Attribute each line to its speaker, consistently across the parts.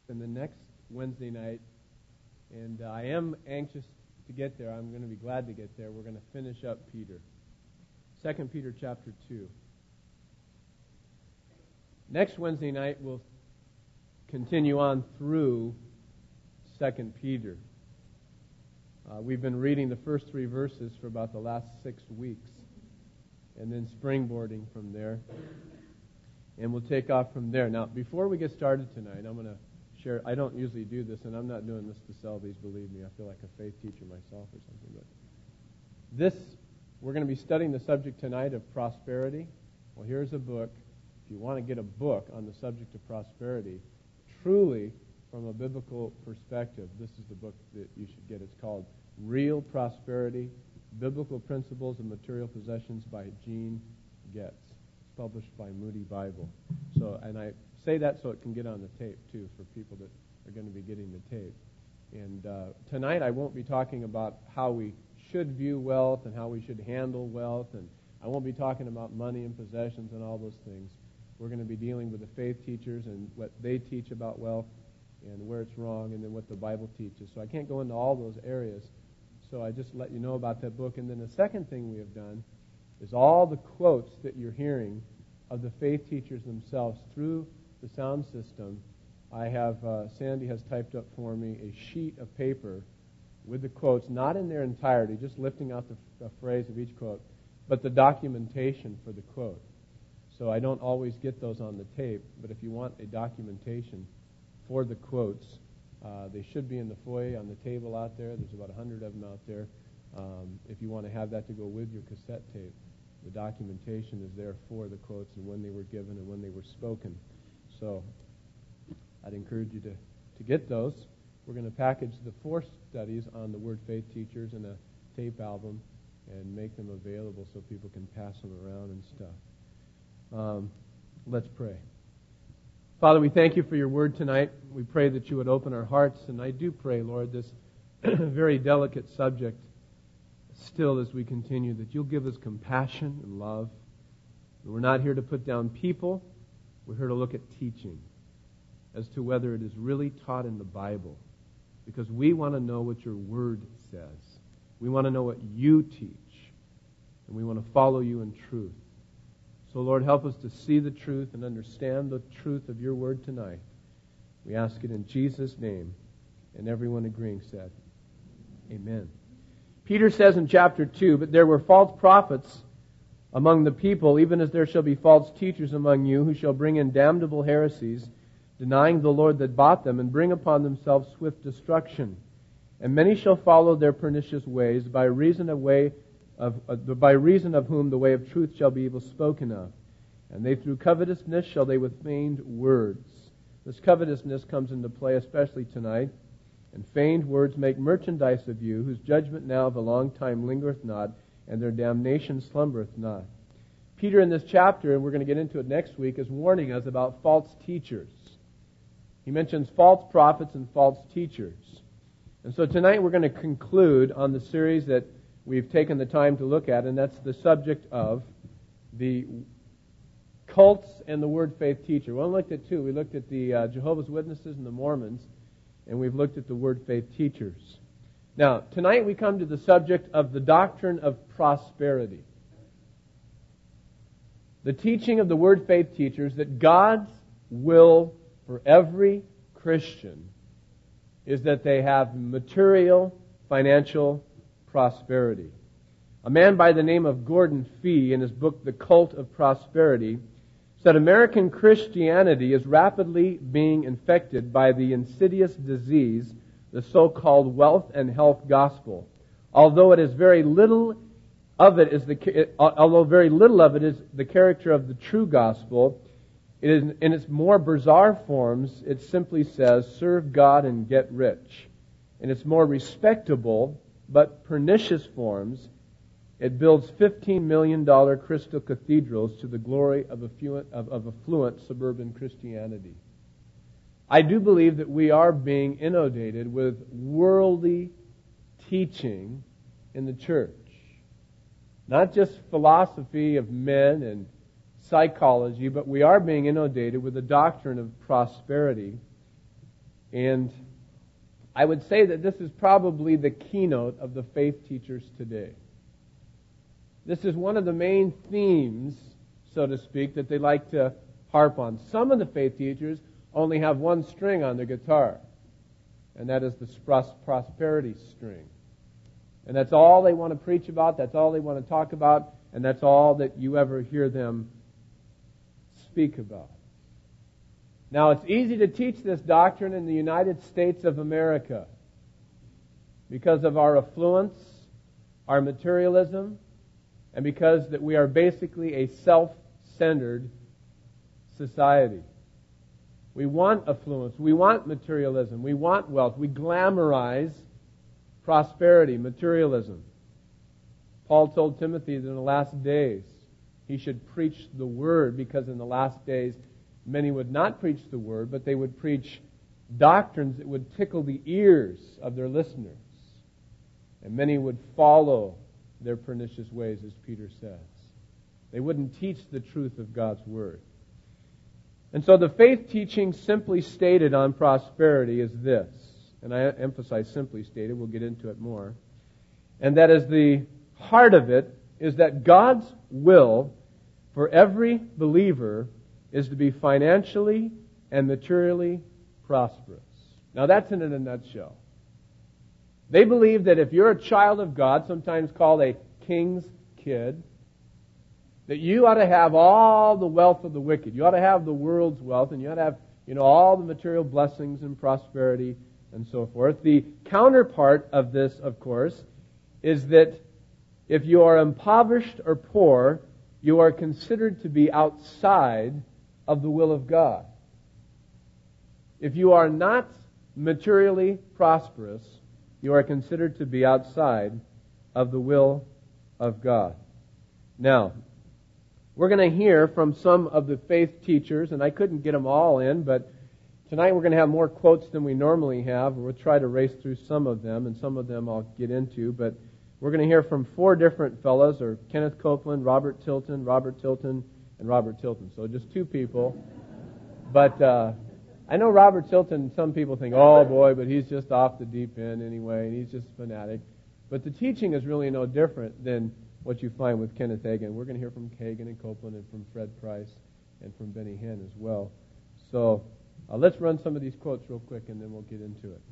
Speaker 1: and the next Wednesday night, and I am anxious to get there. I'm going to be glad to get there. We're going to finish up Peter. 2 Peter chapter 2. Next Wednesday night, we'll continue on through 2 Peter. We've been reading the first 3 verses for about the last 6 weeks, and then springboarding from there. And we'll take off from there. Now, before we get started tonight, I'm going to share. I don't usually do this, and I'm not doing this to sell these, believe me. I feel like a faith teacher myself or something. But we're going to be studying the subject tonight of prosperity. Well, here's a book. If you want to get a book on the subject of prosperity, truly from a biblical perspective, this is the book that you should get. It's called Real Prosperity, Biblical Principles of Material Possessions by Gene Getz. It's published by Moody Bible. And I say that so it can get on the tape, too, for people that are going to be getting the tape. And tonight I won't be talking about how we should view wealth and how we should handle wealth, and I won't be talking about money and possessions and all those things. We're going to be dealing with the faith teachers and what they teach about wealth and where it's wrong, and then what the Bible teaches. So I can't go into all those areas. So I just let you know about that book. And then the second thing we have done is all the quotes that you're hearing of the faith teachers themselves through the sound system. I have, Sandy has typed up for me a sheet of paper with the quotes, not in their entirety, just lifting out the phrase of each quote, but the documentation for the quote. So I don't always get those on the tape, but if you want a documentation for the quotes, they should be in the foyer on the table out there. There's about 100 of them out there. If you want to have that to go with your cassette tape, the documentation is there for the quotes and when they were given and when they were spoken. So I'd encourage you to get those. We're going to package the 4 studies on the Word Faith Teachers in a tape album and make them available so people can pass them around and stuff. Let's pray. Father, we thank you for your word tonight. We pray that you would open our hearts, and I do pray, Lord, this very delicate subject still as we continue, that you'll give us compassion and love. And we're not here to put down people. We're here to look at teaching as to whether it is really taught in the Bible, because we want to know what your word says. We want to know what you teach, and we want to follow you in truth. So, Lord, help us to see the truth and understand the truth of your word tonight. We ask it in Jesus' name. And everyone agreeing said, Amen. Peter says in chapter 2, "But there were false prophets among the people, even as there shall be false teachers among you, who shall bring in damnable heresies, denying the Lord that bought them, and bring upon themselves swift destruction. And many shall follow their pernicious ways, by reason of whom the way of truth shall be evil spoken of. And they through covetousness shall they with feigned words." This covetousness comes into play especially tonight. "And feigned words make merchandise of you, whose judgment now of a long time lingereth not, and their damnation slumbereth not." Peter in this chapter, and we're going to get into it next week, is warning us about false teachers. He mentions false prophets and false teachers. And so tonight we're going to conclude on the series that we've taken the time to look at, and that's the subject of the cults and the Word Faith Teacher. We only looked at 2. We looked at the Jehovah's Witnesses and the Mormons, and we've looked at the Word Faith Teachers. Now, tonight we come to the subject of the doctrine of prosperity. The teaching of the Word Faith Teachers that God's will for every Christian is that they have material, financial prosperity. A man by the name of Gordon Fee, in his book The Cult of Prosperity, said American Christianity is rapidly being infected by the insidious disease, the so-called wealth and health gospel. Although very little of it is the character of the true gospel, it is in its more bizarre forms. It simply says, "Serve God and get rich." In its more respectable but pernicious forms, it builds $15 million crystal cathedrals to the glory of affluent suburban Christianity. I do believe that we are being inundated with worldly teaching in the church. Not just philosophy of men and psychology, but we are being inundated with the doctrine of prosperity. And I would say that this is probably the keynote of the faith teachers today. This is one of the main themes, so to speak, that they like to harp on. Some of the faith teachers only have one string on their guitar, and that is the prosperity string. And that's all they want to preach about, that's all they want to talk about, and that's all that you ever hear them speak about. Now, it's easy to teach this doctrine in the United States of America because of our affluence, our materialism, and because that we are basically a self-centered society. We want affluence, we want materialism, we want wealth, we glamorize prosperity, materialism. Paul told Timothy that in the last days he should preach the Word, because in the last days many would not preach the Word, but they would preach doctrines that would tickle the ears of their listeners. And many would follow their pernicious ways, as Peter says. They wouldn't teach the truth of God's Word. And so the faith teaching simply stated on prosperity is this, and I emphasize simply stated, we'll get into it more, and that is the heart of it is that God's will for every believer is to be financially and materially prosperous. Now that's in a nutshell. They believe that if you're a child of God, sometimes called a king's kid, that you ought to have all the wealth of the wicked. You ought to have the world's wealth, and you ought to have, all the material blessings and prosperity and so forth. The counterpart of this, of course, is that if you are impoverished or poor, you are considered to be outside of the will of God. If you are not materially prosperous, you are considered to be outside of the will of God. Now, we're going to hear from some of the faith teachers, and I couldn't get them all in, but tonight we're going to have more quotes than we normally have. We'll try to race through some of them, and some of them I'll get into, but we're going to hear from four different fellows, or Kenneth Copeland, Robert Tilton, and Robert Tilton. So just two people. But I know Robert Tilton, some people think, oh boy, but he's just off the deep end anyway, and he's just a fanatic. But the teaching is really no different than what you find with Kenneth Hagin. We're going to hear from Hagin and Copeland and from Fred Price and from Benny Hinn as well. So let's run some of these quotes real quick, and then we'll get into it.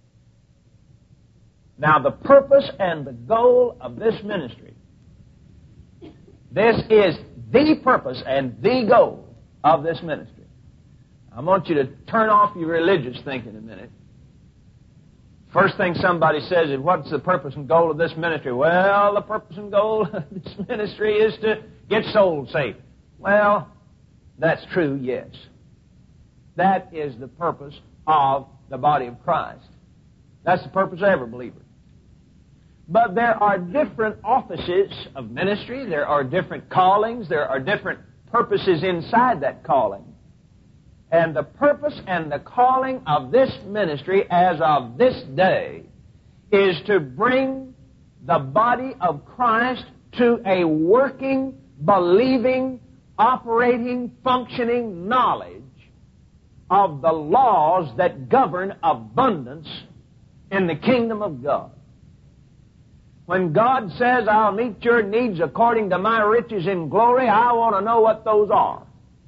Speaker 2: Now, the purpose and the goal of this ministry, this is the purpose and the goal of this ministry. I want you to turn off your religious thinking a minute. First thing somebody says is, what's the purpose and goal of this ministry? Well, the purpose and goal of this ministry is to get souls saved. Well, that's true, yes. That is the purpose of the body of Christ. That's the purpose of every believer. But there are different offices of ministry. There are different callings. There are different purposes inside that calling. And the purpose and the calling of this ministry as of this day is to bring the body of Christ to a working, believing, operating, functioning knowledge of the laws that govern abundance in the kingdom of God. When God says, I'll meet your needs according to my riches in glory, I want to know what those are.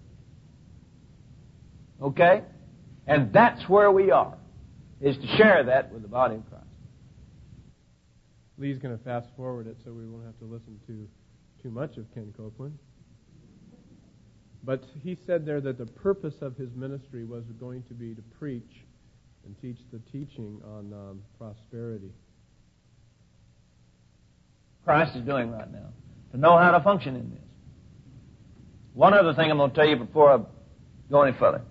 Speaker 2: Okay? And that's where we are, is to share that with the body of Christ.
Speaker 1: Lee's going to fast forward it so we won't have to listen to too much of Ken Copeland. But he said there that the purpose of his ministry was going to be to preach and teach the teaching on prosperity.
Speaker 2: Christ is doing right now, to know how to function in this. One other thing I'm going to tell you before I go any further.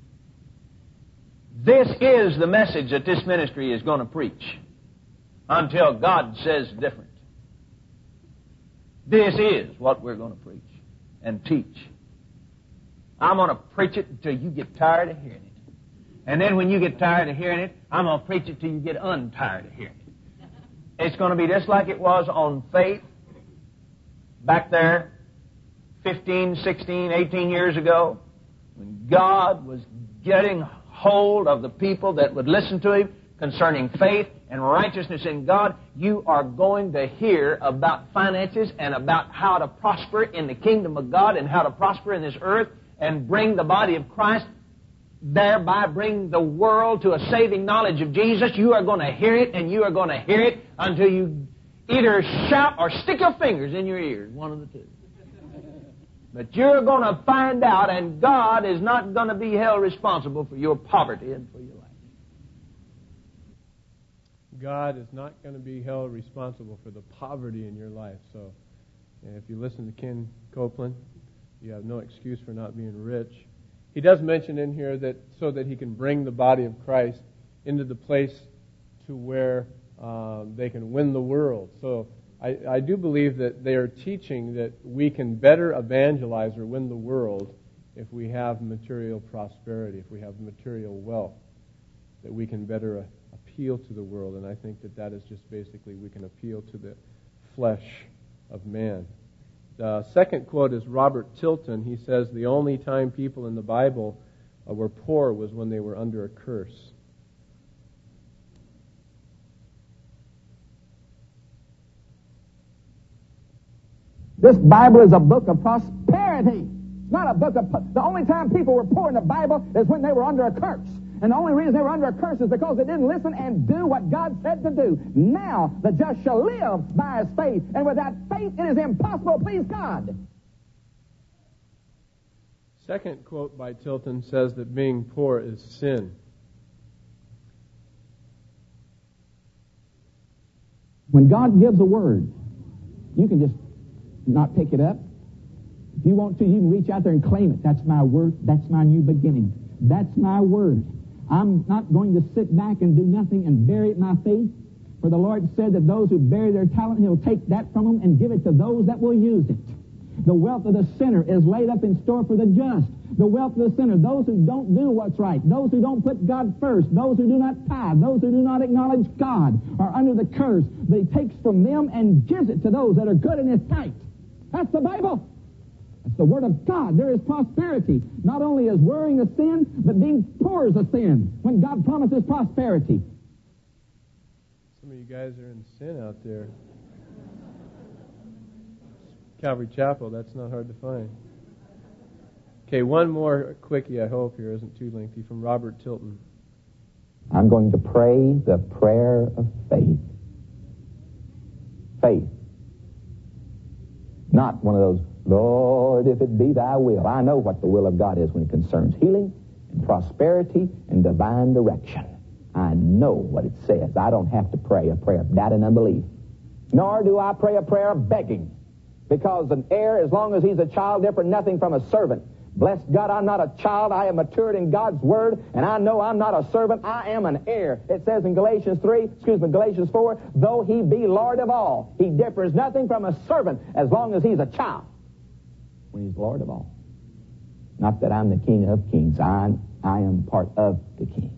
Speaker 2: This is the message that this ministry is going to preach until God says different. This is what we're going to preach and teach. I'm going to preach it until you get tired of hearing it. And then when you get tired of hearing it, I'm going to preach it till you get untired of hearing it. It's going to be just like it was on faith back there 15, 16, 18 years ago when God was getting hold of the people that would listen to him concerning faith and righteousness in God, you are going to hear about finances and about how to prosper in the kingdom of God and how to prosper in this earth and bring the body of Christ, thereby bring the world to a saving knowledge of Jesus. You are going to hear it, and you are going to hear it until you either shout or stick your fingers in your ears, one of the two. But you're going to find out, and God is not going to be held responsible for your poverty and for your life.
Speaker 1: God is not going to be held responsible for the poverty in your life. So, if you listen to Ken Copeland, you have no excuse for not being rich. He does mention in here that so that he can bring the body of Christ into the place to where they can win the world. So I do believe that they are teaching that we can better evangelize or win the world if we have material prosperity, if we have material wealth, that we can better appeal to the world. And I think that that is just basically we can appeal to the flesh of man. The second quote is Robert Tilton. He says, the only time people in the Bible were poor was when they were under a curse.
Speaker 3: This Bible is a book of prosperity. It's not a book of... The only time people were poor in the Bible is when they were under a curse. And the only reason they were under a curse is because they didn't listen and do what God said to do. Now, the just shall live by his faith. And without faith, it is impossible to please God.
Speaker 1: Second quote by Tilton says that being poor is sin.
Speaker 3: When God gives a word, you can just not pick it up. If you want to, you can reach out there and claim it. That's my word. That's my new beginning. That's my word. I'm not going to sit back and do nothing and bury my faith. For the Lord said that those who bury their talent, He'll take that from them and give it to those that will use it. The wealth of the sinner is laid up in store for the just. The wealth of the sinner, those who don't do what's right, those who don't put God first, those who do not tithe, those who do not acknowledge God are under the curse. But He takes from them and gives it to those that are good in His sight. That's the Bible. That's the Word of God. There is prosperity. Not only is worrying a sin, but being poor is a sin when God promises prosperity.
Speaker 1: Some of you guys are in sin out there. Calvary Chapel, that's not hard to find. Okay, one more quickie, I hope here isn't too lengthy, from Robert Tilton.
Speaker 3: I'm going to pray the prayer of faith. Faith. Not one of those, Lord, if it be thy will. I know what the will of God is when it concerns healing and prosperity and divine direction. I know what it says. I don't have to pray a prayer of doubt and unbelief. Nor do I pray a prayer of begging. Because an heir, as long as he's a child, different nothing from a servant. Bless God, I'm not a child. I am matured in God's Word, and I know I'm not a servant. I am an heir. It says in Galatians 4, though he be Lord of all, he differs nothing from a servant as long as he's a child. When he's Lord of all. Not that I'm the King of kings. I am part of the King.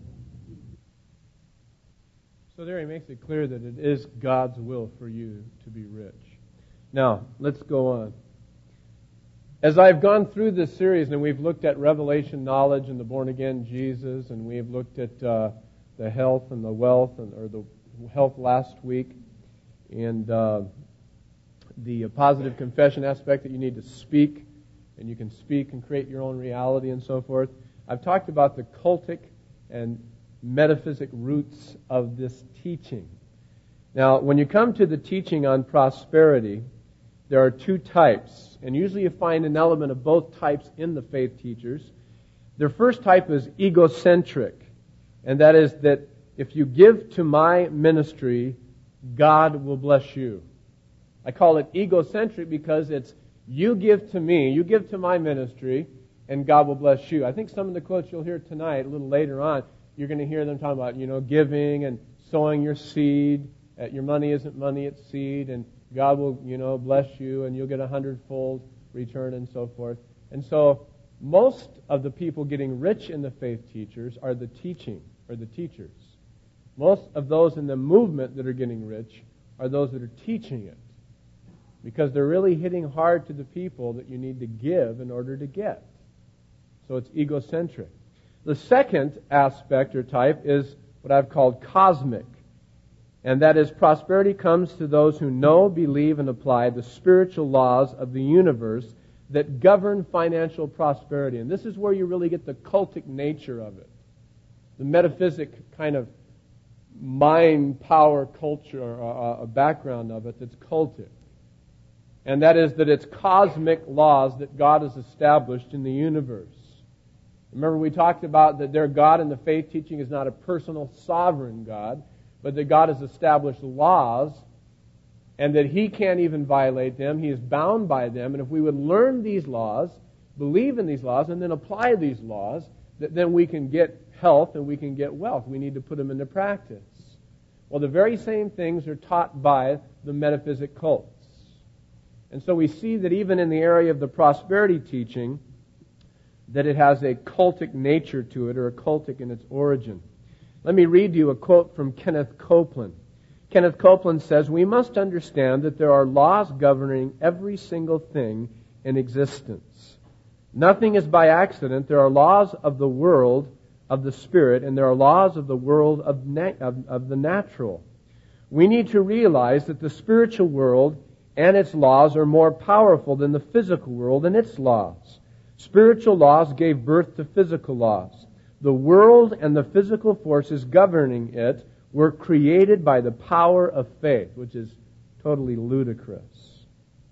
Speaker 1: So there he makes it clear that it is God's will for you to be rich. Now, let's go on. As I've gone through this series, and we've looked at revelation knowledge and the born-again Jesus, and we've looked at the health and the wealth, or the health last week, and the positive confession aspect that you need to speak, and you can speak and create your own reality and so forth. I've talked about the cultic and metaphysic roots of this teaching. Now, when you come to the teaching on prosperity, there are two types, and usually you find an element of both types in the faith teachers. Their first type is egocentric, and that is that if you give to my ministry, God will bless you. I call it egocentric because it's you give to me, you give to my ministry, and God will bless you. I think some of the quotes you'll hear tonight, a little later on, you're going to hear them talking about, giving and sowing your seed. Your money isn't money, it's seed, and God will, bless you, and you'll get 100-fold return and so forth. And so most of the people getting rich in the faith teachers are the teaching, or the teachers. Most of those in the movement that are getting rich are those that are teaching it. Because they're really hitting hard to the people that you need to give in order to get. So it's egocentric. The second aspect or type is what I've called cosmic. And that is, prosperity comes to those who know, believe, and apply the spiritual laws of the universe that govern financial prosperity. And this is where you really get the cultic nature of it. The metaphysic kind of mind power culture, a background of it that's cultic. And that is that it's cosmic laws that God has established in the universe. Remember, we talked about that their God in the faith teaching is not a personal sovereign God, but that God has established laws and that He can't even violate them. He is bound by them. And if we would learn these laws, believe in these laws, and then apply these laws, then we can get health and we can get wealth. We need to put them into practice. Well, the very same things are taught by the metaphysic cults. And so we see that even in the area of the prosperity teaching, that it has a cultic nature to it, or a cultic in its origin. Let me read you a quote from Kenneth Copeland. Kenneth Copeland says, "We must understand that there are laws governing every single thing in existence. Nothing is by accident. There are laws of the world of the spirit, and there are laws of the world of the natural. We need to realize that the spiritual world and its laws are more powerful than the physical world and its laws. Spiritual laws gave birth to physical laws. The world and the physical forces governing it were created by the power of faith," which is totally ludicrous.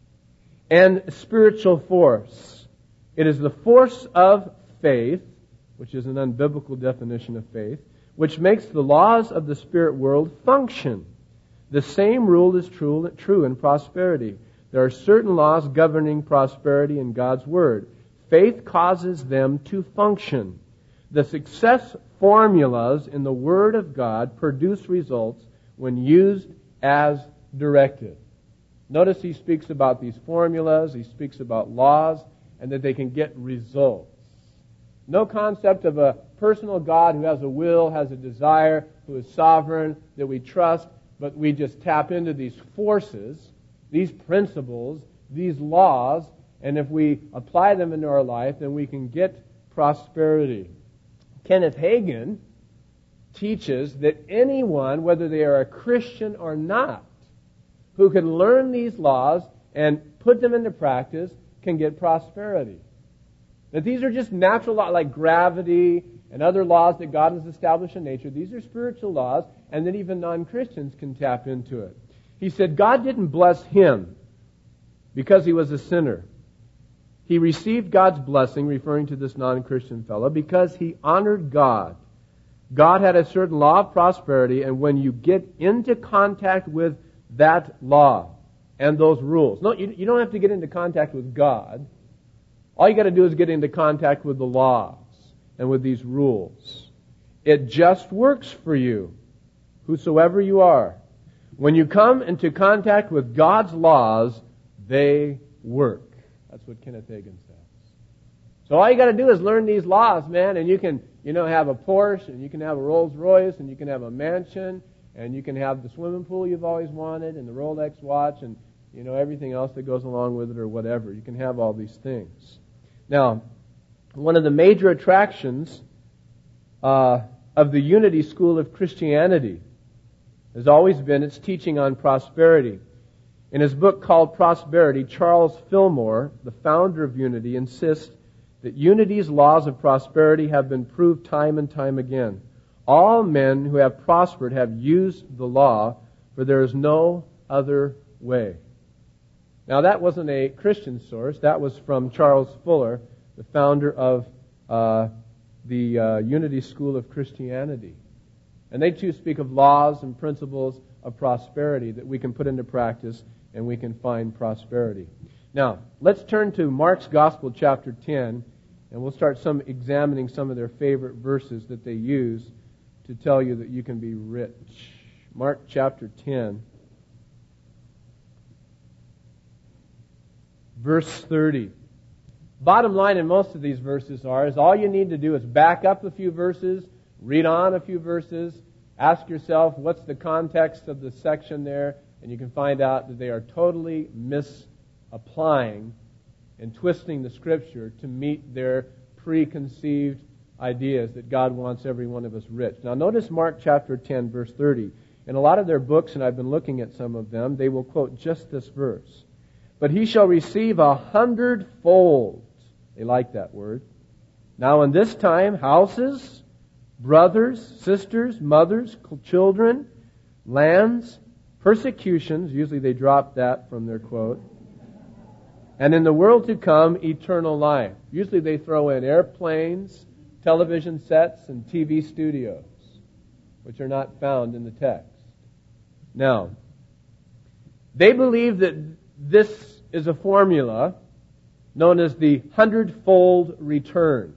Speaker 1: "And spiritual force. It is the force of faith," which is an unbiblical definition of faith, "which makes the laws of the spirit world function. The same rule is true in prosperity. There are certain laws governing prosperity in God's Word. Faith causes them to function. The success formulas in the Word of God produce results when used as directed." Notice he speaks about these formulas, he speaks about laws, and that they can get results. No concept of a personal God who has a will, has a desire, who is sovereign, that we trust, but we just tap into these forces, these principles, these laws, and if we apply them into our life, then we can get prosperity. Kenneth Hagin teaches that anyone, whether they are a Christian or not, who can learn these laws and put them into practice can get prosperity. That these are just natural laws like gravity and other laws that God has established in nature. These are spiritual laws, and that even non-Christians can tap into it. He said God didn't bless him because he was a sinner. He received God's blessing, referring to this non-Christian fellow, because he honored God. God had a certain law of prosperity, and when you get into contact with that law and those rules, no, you don't have to get into contact with God. All you got to do is get into contact with the laws and with these rules. It just works for you, whosoever you are. When you come into contact with God's laws, they work. That's what Kenneth Hagin says. So all you got to do is learn these laws, man, and you can, have a Porsche, and you can have a Rolls Royce, and you can have a mansion, and you can have the swimming pool you've always wanted, and the Rolex watch, and everything else that goes along with it, or whatever. You can have all these things. Now, one of the major attractions of the Unity School of Christianity has always been its teaching on prosperity. In his book called Prosperity, Charles Fillmore, the founder of Unity, insists that Unity's laws of prosperity have been proved time and time again. All men who have prospered have used the law, for there is no other way. Now, that wasn't a Christian source. That was from Charles Fuller, the founder of the Unity School of Christianity. And they too speak of laws and principles of prosperity that we can put into practice and we can find prosperity. Now, let's turn to Mark's Gospel, chapter 10, and we'll start examining some of their favorite verses that they use to tell you that you can be rich. Mark chapter 10, verse 30. Bottom line in most of these verses is all you need to do is back up a few verses, read on a few verses, ask yourself what's the context of the section there, and you can find out that they are totally misapplying and twisting the Scripture to meet their preconceived idea is that God wants every one of us rich. Now notice Mark chapter 10, verse 30. In a lot of their books, and I've been looking at some of them, they will quote just this verse. But he shall receive 100-fold. They like that word. Now in this time, houses, brothers, sisters, mothers, children, lands, persecutions, usually they drop that from their quote, and in the world to come, eternal life. Usually they throw in airplanes, television sets, and TV studios, which are not found in the text. Now, they believe that this is a formula known as the 100-fold return.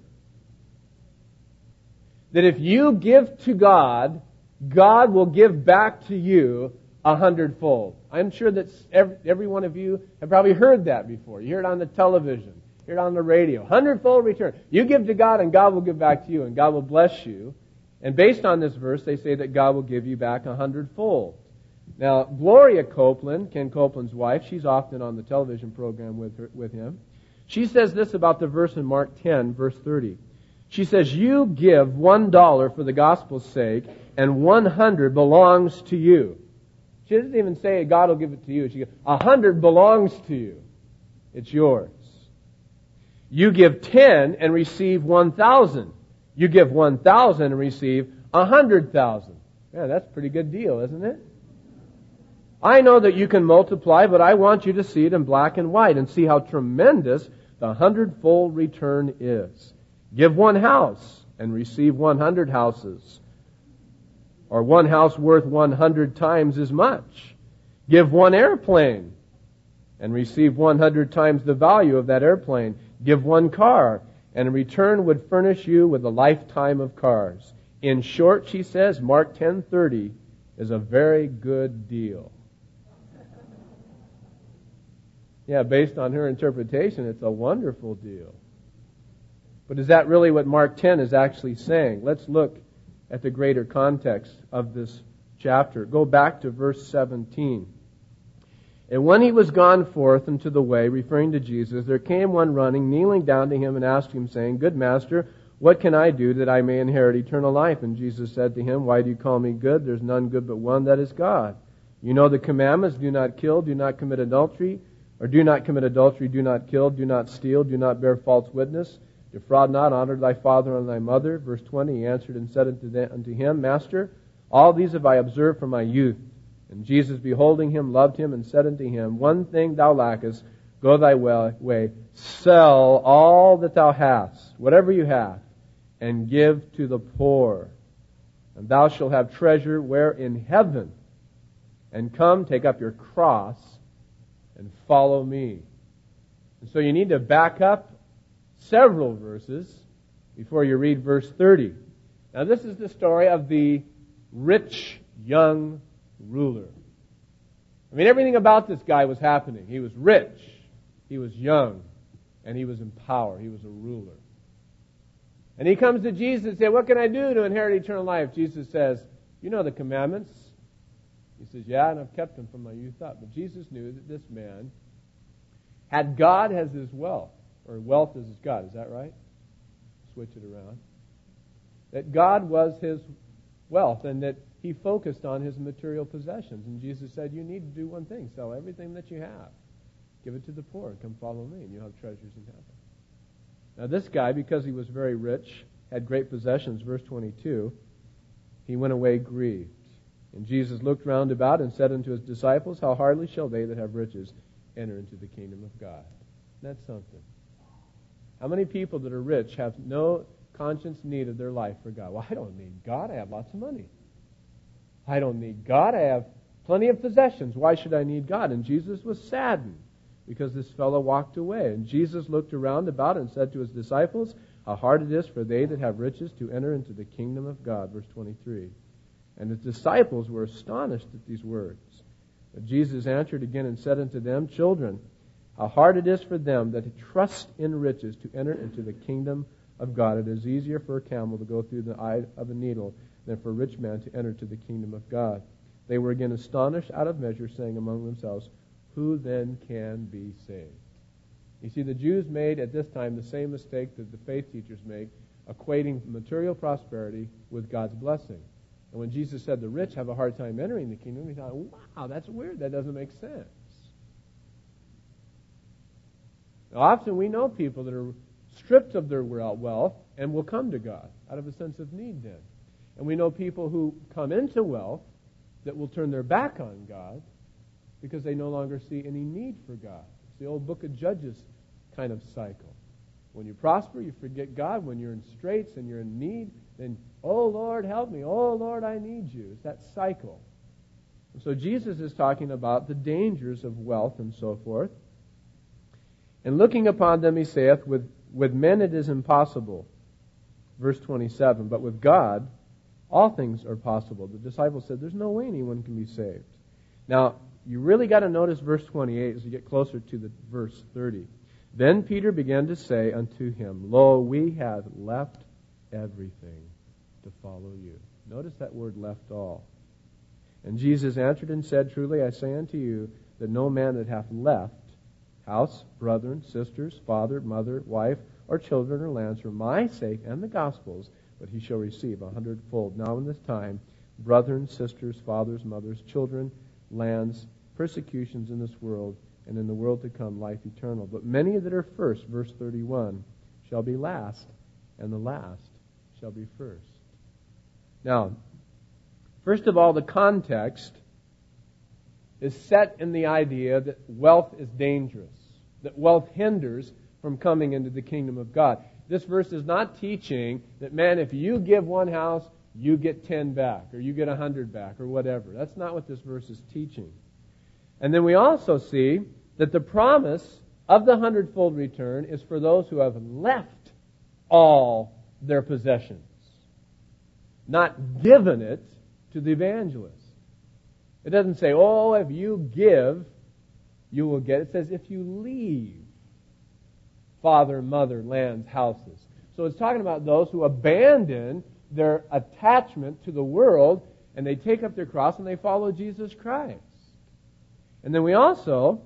Speaker 1: That if you give to God, God will give back to you 100-fold. I'm sure that every one of you have probably heard that before. You hear it on the television, you hear it on the radio. 100-fold return. You give to God and God will give back to you and God will bless you. And based on this verse, they say that God will give you back 100-fold. Now, Gloria Copeland, Ken Copeland's wife, she's often on the television program with him. She says this about the verse in Mark 10, verse 30. She says, you give $1 for the gospel's sake, and 100 belongs to you. She doesn't even say God will give it to you. She goes, 100 belongs to you. It's yours. You give 10 and receive 1,000. You give 1,000 and receive 100,000. Yeah, that's a pretty good deal, isn't it? I know that you can multiply, but I want you to see it in black and white and see how tremendous the 100-fold return is. Give one house and receive 100 houses. Or one house worth 100 times as much. Give one airplane and receive 100 times the value of that airplane. Give one car, and in return would furnish you with a lifetime of cars. In short, she says, Mark 10:30 is a very good deal. Yeah, based on her interpretation, it's a wonderful deal. But is that really what Mark 10 is actually saying? Let's look at the greater context of this chapter. Go back to verse 17. And when he was gone forth into the way, referring to Jesus, there came one running, kneeling down to him and asked him, saying, Good master, what can I do that I may inherit eternal life? And Jesus said to him, Why do you call me good? There's none good but one, that is God. You know the commandments, do not kill, do not commit adultery, or do not commit adultery, do not kill, do not steal, do not bear false witness, defraud not, honor thy father and thy mother. Verse 20, he answered and said unto him, Master, all these have I observed from my youth. And Jesus, beholding him, loved him, and said unto him, One thing thou lackest, go thy way, sell all that thou hast, whatever you have, and give to the poor. And thou shalt have treasure where in heaven. And come, take up your cross, and follow me. And so you need to back up several verses before you read verse 30. Now this is the story of the rich young ruler. I mean, everything about this guy was happening. He was rich, he was young, and he was in power. He was a ruler. And he comes to Jesus and says, What can I do to inherit eternal life? Jesus says, You know the commandments. He says, Yeah, and I've kept them from my youth up. But Jesus knew that this man had God as his wealth, or wealth as his God. Is that right? Switch it around. That God was his wealth, and that he focused on his material possessions. And Jesus said, You need to do one thing. Sell everything that you have. Give it to the poor, and come follow me, and you'll have treasures in heaven. Now this guy, because he was very rich, had great possessions, verse 22, he went away grieved. And Jesus looked round about and said unto his disciples, How hardly shall they that have riches enter into the kingdom of God? That's something. How many people that are rich have no conscious need of their life for God? Well, I don't need God. I have lots of money. I don't need God. I have plenty of possessions. Why should I need God? And Jesus was saddened because this fellow walked away. And Jesus looked around about and said to his disciples, How hard it is for they that have riches to enter into the kingdom of God. Verse 23. And his disciples were astonished at these words. But Jesus answered again and said unto them, Children, how hard it is for them that trust in riches to enter into the kingdom of God. It is easier for a camel to go through the eye of a needle than for a rich man to enter to the kingdom of God. They were again astonished out of measure, saying among themselves, Who then can be saved? You see, the Jews made at this time the same mistake that the faith teachers make equating material prosperity with God's blessing. And when Jesus said the rich have a hard time entering the kingdom, we thought, wow, that's weird. That doesn't make sense. Now, often we know people that are stripped of their wealth and will come to God out of a sense of need then. And we know people who come into wealth that will turn their back on God because they no longer see any need for God. It's the old book of Judges kind of cycle. When you prosper, you forget God. When you're in straits and you're in need, then, oh, Lord, help me. Oh, Lord, I need you. It's that cycle. And so Jesus is talking about the dangers of wealth and so forth. And looking upon them, he saith, with men it is impossible. Verse 27, but with God all things are possible. The disciples said, there's no way anyone can be saved. Now, you really got to notice verse 28 as you get closer to the verse 30. Then Peter began to say unto him, Lo, we have left everything to follow you. Notice that word, left all. And Jesus answered and said, Truly I say unto you, that no man that hath left house, brethren, sisters, father, mother, wife, or children, or lands, for my sake and the gospel's, but he shall receive 100-fold. Now in this time, brethren, sisters, fathers, mothers, children, lands, persecutions in this world, and in the world to come, life eternal. But many that are first, verse 31, shall be last, and the last shall be first. Now, first of all, the context is set in the idea that wealth is dangerous, that wealth hinders from coming into the kingdom of God. This verse is not teaching that, man, if you give one house, you get 10 back, or you get 100 back, or whatever. That's not what this verse is teaching. And then we also see that the promise of the 100-fold return is for those who have left all their possessions, not given it to the evangelist. It doesn't say, oh, if you give, you will get it. It says, if you leave father, mother, lands, houses. So it's talking about those who abandon their attachment to the world and they take up their cross and they follow Jesus Christ. And then we also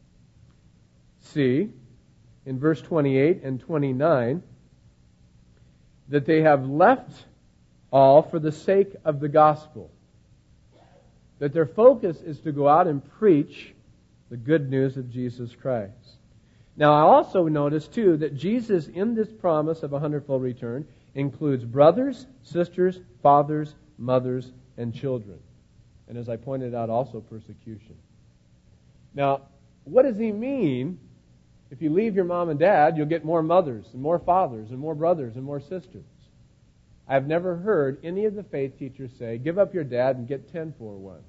Speaker 1: see in verse 28 and 29 that they have left all for the sake of the gospel. That their focus is to go out and preach the good news of Jesus Christ. Now, I also notice, too, that Jesus, in this promise of a 100-fold return, includes brothers, sisters, fathers, mothers, and children. And as I pointed out, also persecution. Now, what does he mean? If you leave your mom and dad, you'll get more mothers and more fathers and more brothers and more sisters. I've never heard any of the faith teachers say, give up your dad and get 10 for one.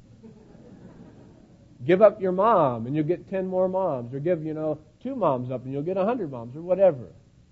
Speaker 1: Give up your mom and you'll get 10 more moms. Or give, 2 moms up and you'll get 100 moms, or whatever.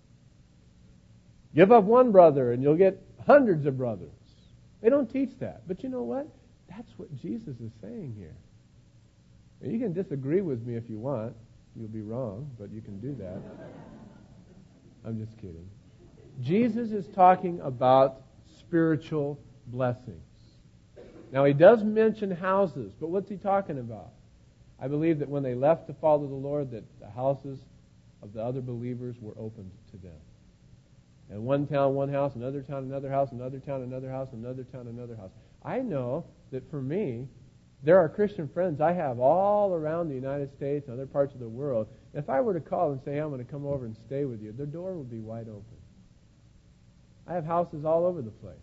Speaker 1: Give up one brother and you'll get hundreds of brothers. They don't teach that. But you know what? That's what Jesus is saying here. And you can disagree with me if you want. You'll be wrong, but you can do that. I'm just kidding. Jesus is talking about spiritual blessings. Now, he does mention houses, but what's he talking about? I believe that when they left to follow the Lord, that the houses of the other believers were opened to them. And one town, one house, another town, another house, another town, another house, another town, another house. I know that for me, there are Christian friends I have all around the United States and other parts of the world. If I were to call and say, hey, I'm going to come over and stay with you, their door would be wide open. I have houses all over the place.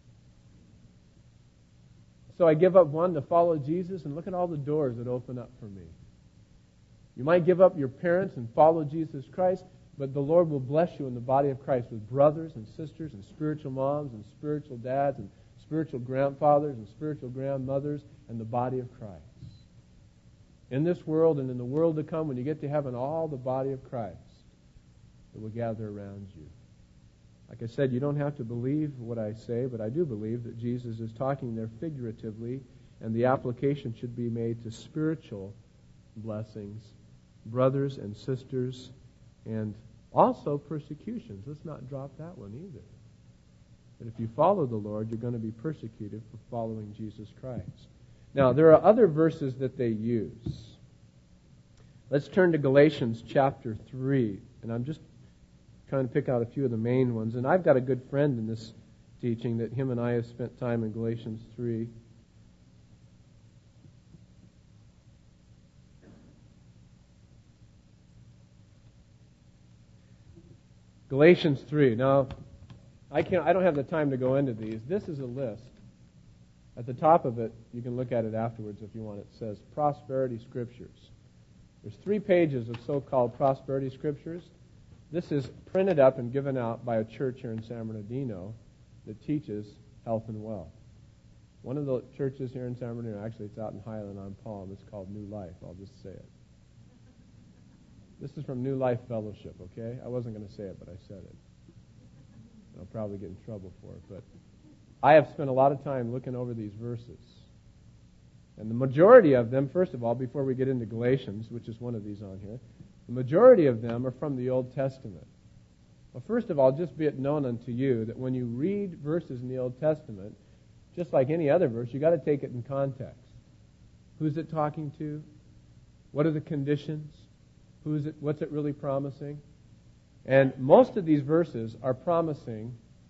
Speaker 1: So I give up one to follow Jesus, and look at all the doors that open up for me. You might give up your parents and follow Jesus Christ, but the Lord will bless you in the body of Christ with brothers and sisters and spiritual moms and spiritual dads and spiritual grandfathers and spiritual grandmothers and the body of Christ. In this world and in the world to come, when you get to heaven, all the body of Christ that will gather around you. Like I said, you don't have to believe what I say, but I do believe that Jesus is talking there figuratively, and the application should be made to spiritual blessings, brothers and sisters, and also persecutions. Let's not drop that one either. But if you follow the Lord, you're going to be persecuted for following Jesus Christ. Now, there are other verses that they use. Let's turn to Galatians chapter 3, and I'm just trying to pick out a few of the main ones. And I've got a good friend in this teaching that him and I have spent time in Galatians 3. Galatians 3. Now, I don't have the time to go into these. This is a list. At the top of it, you can look at it afterwards if you want. It says Prosperity Scriptures. There's 3 pages of so-called Prosperity Scriptures. This is printed up and given out by a church here in San Bernardino that teaches health and wealth. One of the churches here in San Bernardino, actually it's out in Highland on Palm, it's called New Life. I'll just say it. This is from New Life Fellowship, okay? I wasn't going to say it, but I said it. I'll probably get in trouble for it, but I have spent a lot of time looking over these verses. And the majority of them, first of all, before we get into Galatians, which is one of these on here, the majority of them are from the Old Testament. Well, first of all, just be it known unto you that when you read verses in the Old Testament, just like any other verse, you've got to take it in context. Who's it talking to? What are the conditions? What's it really promising? And most of these verses are promising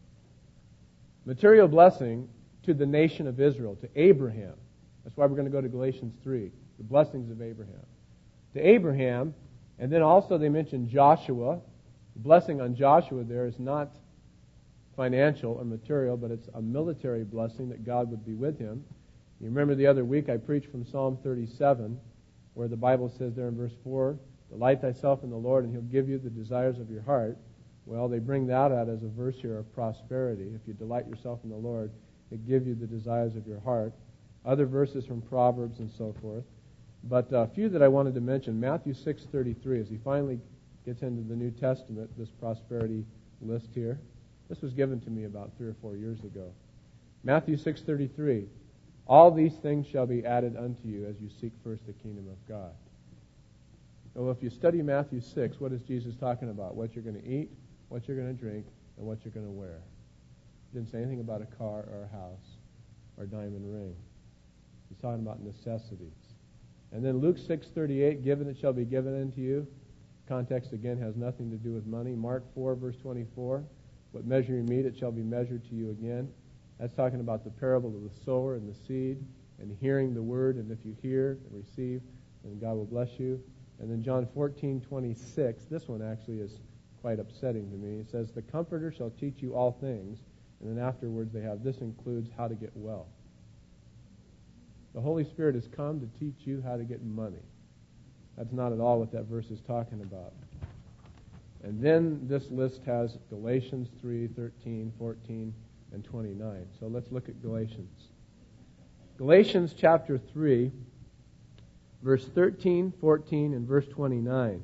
Speaker 1: material blessing to the nation of Israel, to Abraham. That's why we're going to go to Galatians 3, the blessings of Abraham. To Abraham, and then also they mention Joshua. The blessing on Joshua there is not financial or material, but it's a military blessing that God would be with him. You remember the other week I preached from Psalm 37, where the Bible says there in verse 4, delight thyself in the Lord, and He'll give you the desires of your heart. Well, they bring that out as a verse here of prosperity. If you delight yourself in the Lord, He'll give you the desires of your heart. Other verses from Proverbs and so forth. But a few that I wanted to mention, Matthew 6:33, as he finally gets into the New Testament, this prosperity list here. This was given to me about 3 or 4 years ago. Matthew 6:33, all these things shall be added unto you as you seek first the kingdom of God. Well, if you study Matthew 6, what is Jesus talking about? What you're going to eat, what you're going to drink, and what you're going to wear. He didn't say anything about a car or a house or a diamond ring. He's talking about necessities. And then Luke 6:38, given it shall be given unto you. Context, again, has nothing to do with money. Mark 4, verse 24, what measure you meet, it shall be measured to you again. That's talking about the parable of the sower and the seed and hearing the word. And if you hear and receive, then God will bless you. And then John 14:26, this one actually is quite upsetting to me. It says, the Comforter shall teach you all things. And then afterwards they have, this includes how to get well. The Holy Spirit has come to teach you how to get money. That's not at all what that verse is talking about. And then this list has Galatians 3:13, 14, and 29. So let's look at Galatians. Galatians chapter 3, verse 13, 14, and verse 29.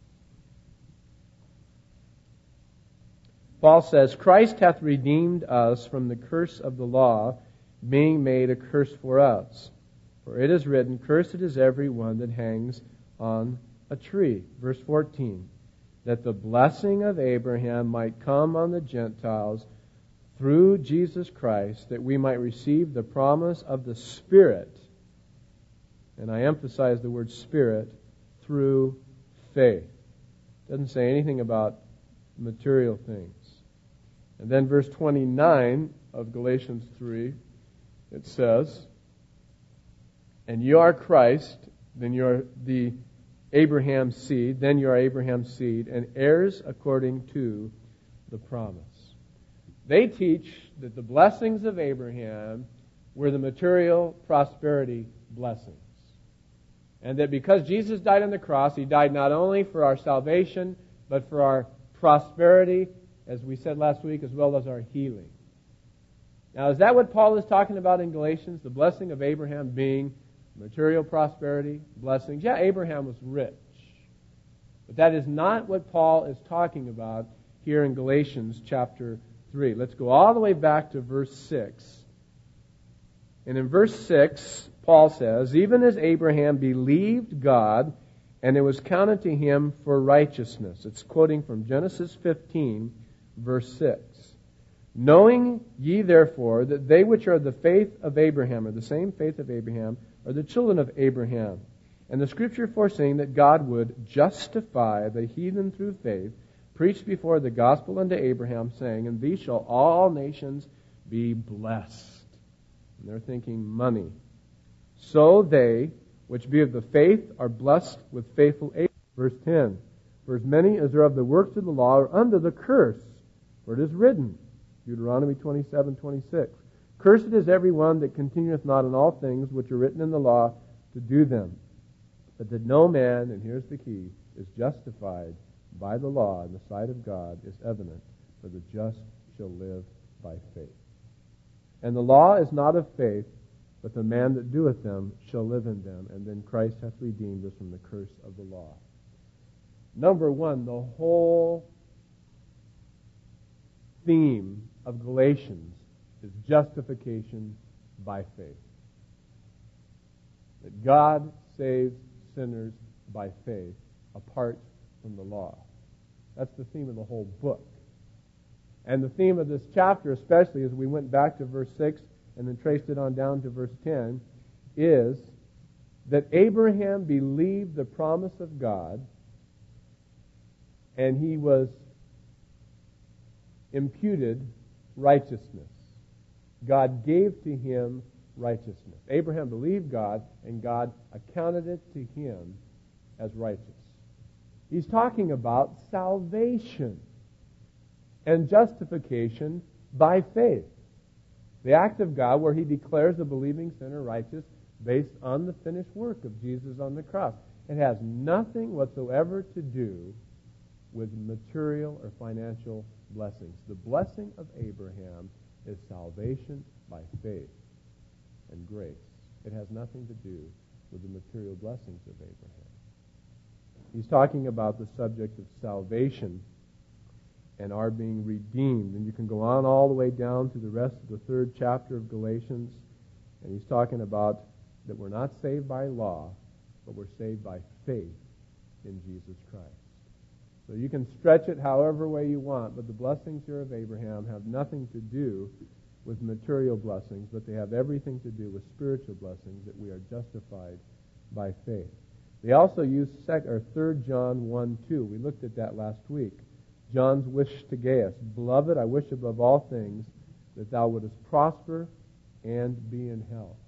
Speaker 1: Paul says, Christ hath redeemed us from the curse of the law, being made a curse for us. For it is written, cursed is every one that hangs on a tree. Verse 14, that the blessing of Abraham might come on the Gentiles through Jesus Christ, that we might receive the promise of the Spirit. And I emphasize the word Spirit, through faith. It doesn't say anything about material things. And then verse 29 of Galatians 3, it says, and you are Christ, then you are the Abraham's seed, then you are Abraham's seed, and heirs according to the promise. They teach that the blessings of Abraham were the material prosperity blessings. And that because Jesus died on the cross, He died not only for our salvation, but for our prosperity, as we said last week, as well as our healing. Now, is that what Paul is talking about in Galatians? The blessing of Abraham being material prosperity, blessings. Yeah, Abraham was rich. But that is not what Paul is talking about here in Galatians chapter 3. Let's go all the way back to verse 6. And in verse 6, Paul says, even as Abraham believed God, and it was counted to him for righteousness. It's quoting from Genesis 15, verse 6. Knowing ye therefore that they which are of the faith of Abraham, or the same faith of Abraham, are the children of Abraham. And the Scripture foreseeing that God would justify the heathen through faith, preached before the gospel unto Abraham, saying, In thee shall all nations be blessed. And they're thinking money. So they which be of the faith are blessed with faithful Abraham. Verse 10. For as many as are of the works of the law are under the curse, for it is written, Deuteronomy 27:26. Cursed is every one that continueth not in all things which are written in the law to do them. But that no man, and here's the key, is justified by the law in the sight of God is evident, for the just shall live by faith. And the law is not of faith, but the man that doeth them shall live in them. And then Christ hath redeemed us from the curse of the law. Number one, the whole theme of Galatians is justification by faith. That God saves sinners by faith apart from the law. That's the theme of the whole book. And the theme of this chapter, especially as we went back to verse 6 and then traced it on down to verse 10, is that Abraham believed the promise of God and he was imputed righteousness. God gave to him righteousness. Abraham believed God, and God accounted it to him as righteous. He's talking about salvation and justification by faith. The act of God where he declares a believing sinner righteous based on the finished work of Jesus on the cross. It has nothing whatsoever to do with material or financial blessings. The blessing of Abraham is salvation by faith and grace. It has nothing to do with the material blessings of Abraham. He's talking about the subject of salvation and our being redeemed. And you can go on all the way down to the rest of the 3rd chapter of Galatians, and he's talking about that we're not saved by law, but we're saved by faith in Jesus Christ. So you can stretch it however way you want, but the blessings here of Abraham have nothing to do with material blessings, but they have everything to do with spiritual blessings, that we are justified by faith. They also use 3 John 1:2. We looked at that last week. John's wish to Gaius, Beloved, I wish above all things that thou wouldest prosper and be in health.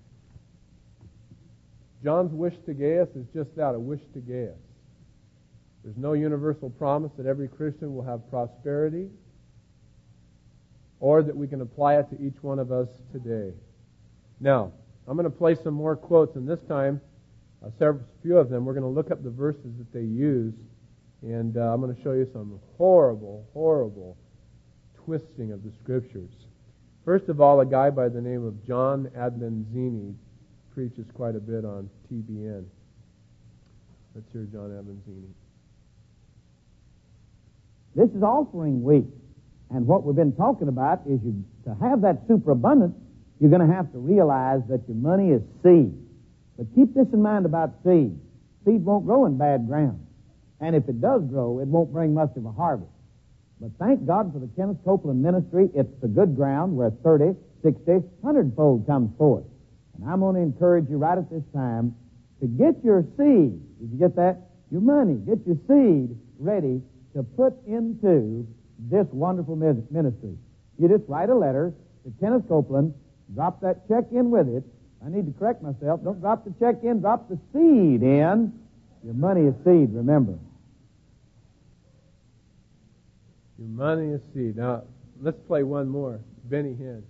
Speaker 1: John's wish to Gaius is just that, a wish to Gaius. There's no universal promise that every Christian will have prosperity or that we can apply it to each one of us today. Now, I'm going to play some more quotes, and this time, a few of them, we're going to look up the verses that they use, and I'm going to show you some horrible, horrible twisting of the Scriptures. First of all, a guy by the name of John Adlenzini preaches quite a bit on TBN. Let's hear John Adlenzini.
Speaker 4: This is offering week, and what we've been talking about is to have that superabundance, you're going to have to realize that your money is seed. But keep this in mind about seed. Seed won't grow in bad ground. And if it does grow, it won't bring much of a harvest. But thank God for the Kenneth Copeland ministry. It's the good ground where 30, 60, 100-fold comes forth. And I'm going to encourage you right at this time to get your seed. Did you get that? Your money. Get your seed ready to put into this wonderful ministry. You just write a letter to Kenneth Copeland, drop that check in with it. I need to correct myself. Don't drop the check in, drop the seed in. Your money is seed, remember.
Speaker 1: Your money is seed. Now, let's play one more. Benny Hinn.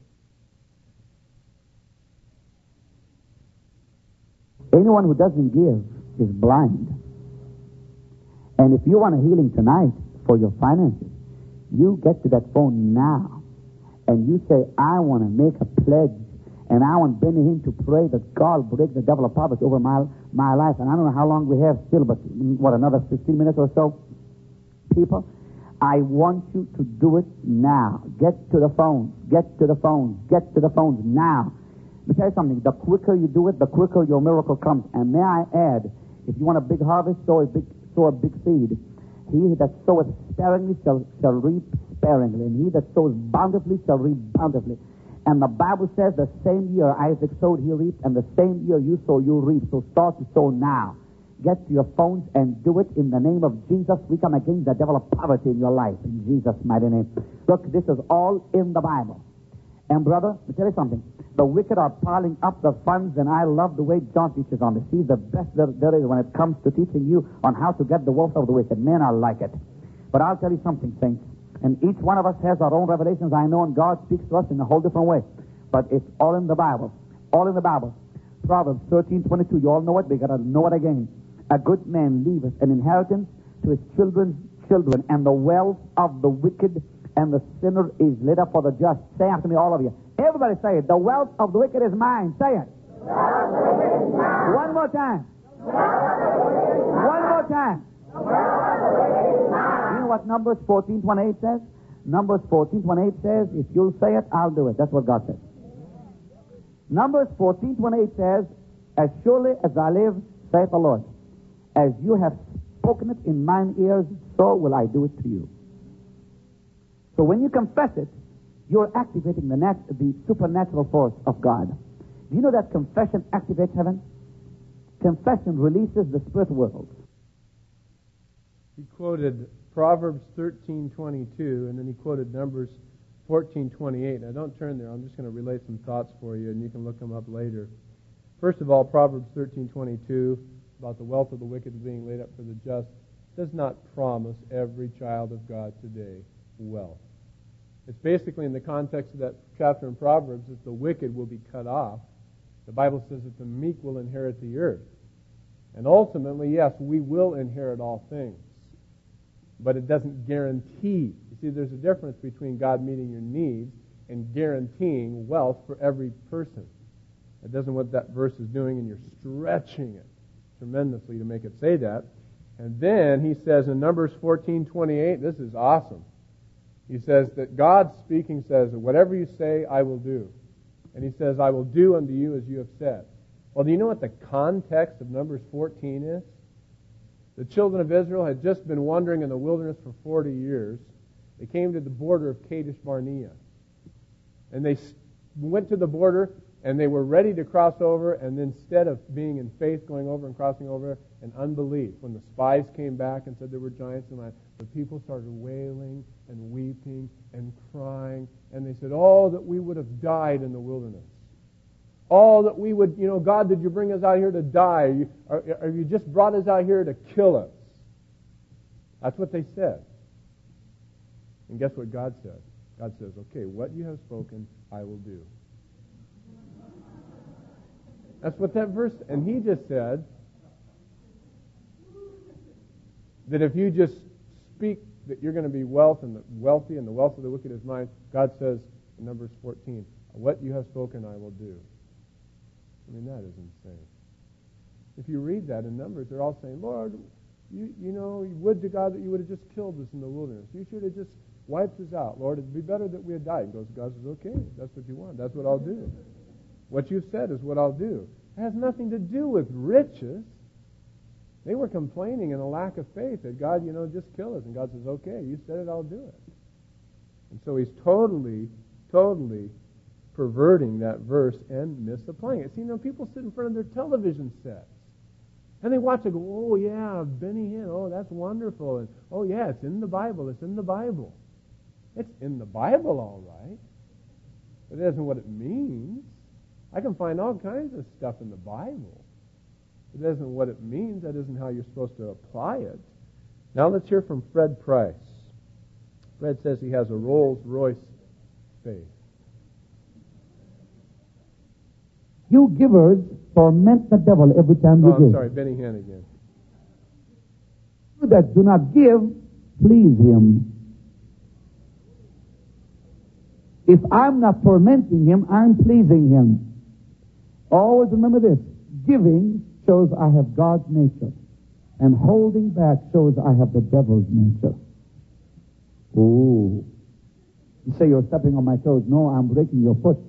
Speaker 5: Anyone who doesn't give is blind. And if you want a healing tonight for your finances, you get to that phone now and you say, I want to make a pledge, and I want Benny Hinn to pray that God break the devil of poverty over my life. And I don't know how long we have still, but another 15 minutes or so? People, I want you to do it now. Get to the phones. Get to the phones. Get to the phones now. Let me tell you something. The quicker you do it, the quicker your miracle comes. And may I add, if you want a big harvest, sow a big seed. He that soweth sparingly shall reap sparingly, and he that sows bountifully shall reap bountifully. And the Bible says the same year Isaac sowed, he reaped, and the same year you sow, you reap. So start to sow now. get to your phones and do it in the name of Jesus. We come against the devil of poverty in your life in Jesus' mighty name. Look, this is all in the Bible. And brother, let me tell you something. The wicked are piling up the funds, and I love the way John teaches on this. He's the best there is when it comes to teaching you on how to get the wealth of the wicked. Men are like it. But I'll tell you something, saints. And each one of us has our own revelations, I know, and God speaks to us in a whole different way. But it's all in the Bible. All in the Bible. Proverbs 13:22. You all know it. We got to know it again. A good man leaveth an inheritance to his children's children, and the wealth of the wicked and the sinner is laid up for the just. Say after me, all of you. Everybody say it. The wealth of the wicked is mine. Say it. One more time. One more time. You know what Numbers 14:28 says? Numbers 14:28 says, if you'll say it, I'll do it. That's what God says. Numbers 14:28 says, as surely as I live, saith the Lord, as you have spoken it in mine ears, so will I do it to you. So when you confess it, you're activating the supernatural force of God. Do you know that confession activates heaven? Confession releases the spirit world.
Speaker 1: He quoted Proverbs 13:22, and then he quoted Numbers 14:28. Now, don't turn there. I'm just going to relay some thoughts for you, and you can look them up later. First of all, Proverbs 13:22, about the wealth of the wicked being laid up for the just, does not promise every child of God today wealth. It's basically in the context of that chapter in Proverbs that the wicked will be cut off. The Bible says that the meek will inherit the earth. And ultimately, yes, we will inherit all things. But it doesn't guarantee. You see, there's a difference between God meeting your needs and guaranteeing wealth for every person. That doesn't what that verse is doing, and you're stretching it tremendously to make it say that. And then he says in Numbers 14:28, this is awesome. He says that God speaking says, whatever you say, I will do. And he says, I will do unto you as you have said. Well, do you know what the context of Numbers 14 is? The children of Israel had just been wandering in the wilderness for 40 years. They came to the border of Kadesh Barnea. And they went to the border, and they were ready to cross over, and instead of being in faith going over and crossing over, in unbelief, when the spies came back and said there were giants in the land, the people started wailing and weeping and crying, and they said, oh, that we would have died in the wilderness. Oh, that we would, God, did you bring us out here to die? Or you just brought us out here to kill us? That's what they said. And guess what God said? God says, okay, what you have spoken, I will do. That's what that verse, and he just said that if you just speak that you're going to be wealthy and the wealth of the wicked is mine, God says in Numbers 14, what you have spoken I will do. I mean, that is insane. If you read that in Numbers, they're all saying, Lord, you would to God that you would have just killed us in the wilderness. You should have just wiped us out. Lord, it'd be better that we had died. God says, okay, that's what you want. That's what I'll do. What you've said is what I'll do. It has nothing to do with riches. They were complaining in a lack of faith that God, just kill us. And God says, okay, you said it, I'll do it. And so he's totally perverting that verse and misapplying it. See, people sit in front of their television sets. And they watch it and go, oh, yeah, Benny Hinn, oh, that's wonderful. And, oh, yeah, it's in the Bible. It's in the Bible. It's in the Bible, all right. But it isn't what it means. I can find all kinds of stuff in the Bible. It isn't what it means. That isn't how you're supposed to apply it. Now let's hear from Fred Price. Fred says he has a Rolls-Royce faith.
Speaker 3: You givers torment the devil every time you give.
Speaker 1: I'm sorry, Benny Hinn again.
Speaker 3: You that do not give, please him. If I'm not tormenting him, I'm pleasing him. Always remember this. Giving shows I have God's nature. And holding back shows I have the devil's nature. Ooh. You say you're stepping on my toes. No, I'm breaking your foot.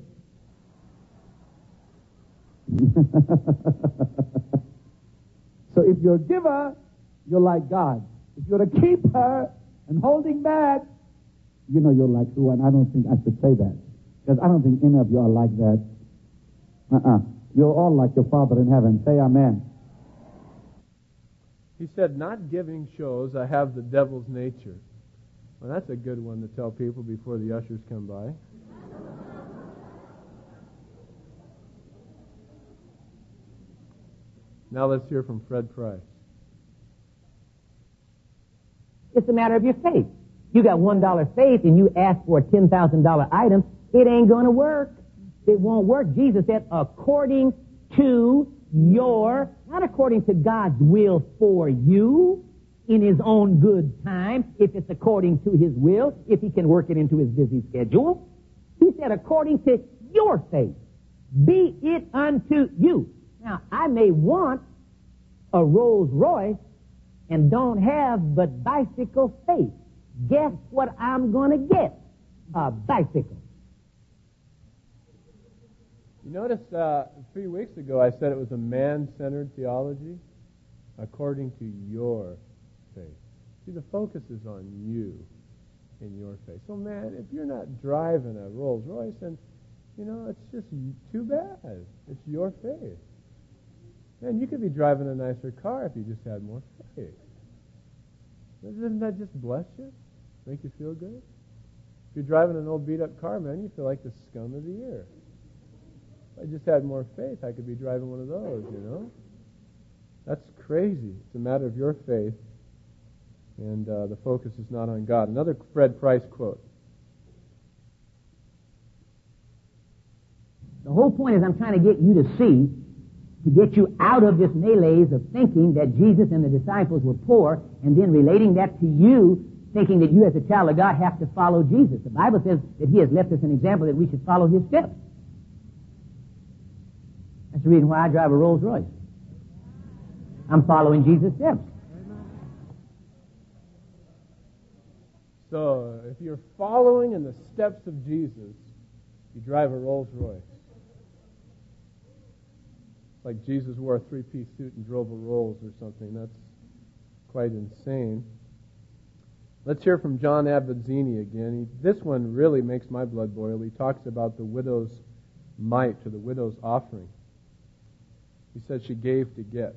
Speaker 3: So if you're a giver, you're like God. If you're a keeper and holding back, you're like who? And I don't think I should say that. Because I don't think any of you are like that. You're all like your Father in heaven. Say amen.
Speaker 1: He said, not giving shows I have the devil's nature. Well, that's a good one to tell people before the ushers come by. Now let's hear from Fred Price.
Speaker 6: It's a matter of your faith. You got $1 faith and you ask for a $10,000 item, it ain't going to work. It won't work. Jesus said, according to not according to God's will for you in His own good time, if it's according to His will, if He can work it into His busy schedule. He said, according to your faith, be it unto you. Now, I may want a Rolls Royce and don't have but bicycle faith. Guess what I'm going to get? A bicycle.
Speaker 1: You notice 3 weeks ago I said it was a man-centered theology according to your faith. See, the focus is on you in your faith. So, man, if you're not driving a Rolls Royce, then, it's just too bad. It's your faith. Man, you could be driving a nicer car if you just had more faith. Doesn't that just bless you? Make you feel good? If you're driving an old beat-up car, man, you feel like the scum of the earth. If I just had more faith, I could be driving one of those, That's crazy. It's a matter of your faith, and the focus is not on God. Another Fred Price quote.
Speaker 6: The whole point is I'm trying to get you to see, to get you out of this malaise of thinking that Jesus and the disciples were poor, and then relating that to you, thinking that you as a child of God have to follow Jesus. The Bible says that He has left us an example that we should follow His steps. That's the reason why I drive a Rolls Royce. I'm following Jesus' steps.
Speaker 1: So, if you're following in the steps of Jesus, you drive a Rolls Royce. Like Jesus wore a three-piece suit and drove a Rolls or something. That's quite insane. Let's hear from John Abbazini again. This one really makes my blood boil. He talks about the widow's mite, or the widow's offering. He said she gave to get.